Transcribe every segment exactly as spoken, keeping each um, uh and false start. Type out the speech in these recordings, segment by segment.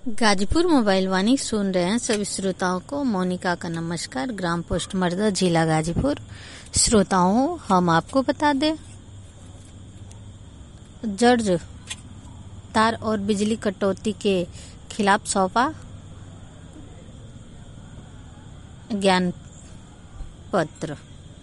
Ghazipur mobile वाणी सुन रहे हैं सभी श्रोताओं को मोनिका का नमस्कार। ग्राम पोस्ट मर्दा, जिला गाजीपुर। श्रोताओं, हम आपको बता दें, जर्ज तार और बिजली कटौती के खिलाफ सौंपा ज्ञान पत्र।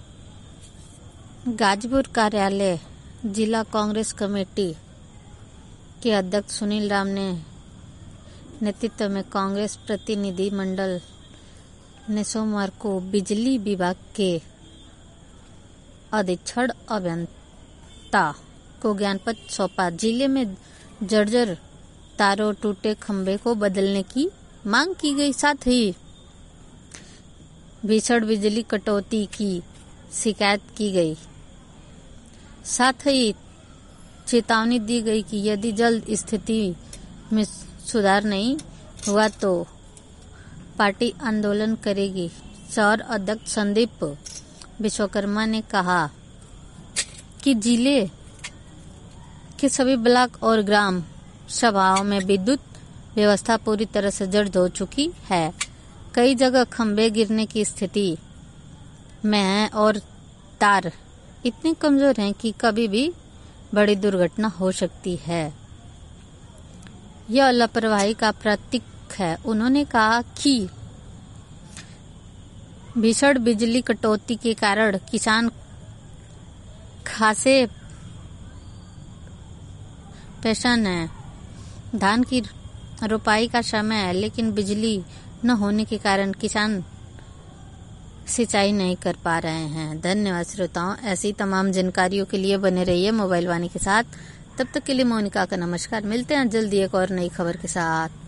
गाजीपुर कार्यालय जिला कांग्रेस कमेटी के अध्यक्ष सुनील राम ने नेतृत्व में कांग्रेस प्रतिनिधि मंडल ने सोमवार को बिजली विभाग के अधीक्षण अभियंता को ज्ञान पत्र सौंपा। जिले में जर्जर तारों, टूटे खंभे को बदलने की मांग की गई। साथ ही भीषण बिजली कटौती की शिकायत की गई। साथ ही चेतावनी दी गई कि यदि जल्द स्थिति में सुधार नहीं हुआ तो पार्टी आंदोलन करेगी। शहर अध्यक्ष संदीप विश्वकर्मा ने कहा कि जिले के सभी ब्लॉक और ग्राम सभाओं में विद्युत व्यवस्था पूरी तरह से जर्जर हो चुकी है। कई जगह खंभे गिरने की स्थिति में है और तार इतने कमजोर हैं कि कभी भी बड़ी दुर्घटना हो सकती है। यह लापरवाही का प्रतीक है। उन्होंने कहा कि भीषण बिजली कटौती के कारण किसान खासे परेशान है। धान की रोपाई का समय है, लेकिन बिजली न होने के कारण किसान सिंचाई नहीं कर पा रहे हैं। धन्यवाद श्रोताओं। ऐसी तमाम जानकारियों के लिए बने रहिए मोबाइल वाणी के साथ। तब तक के लिए मोनिका का नमस्कार। मिलते हैं जल्दी एक और नई खबर के साथ।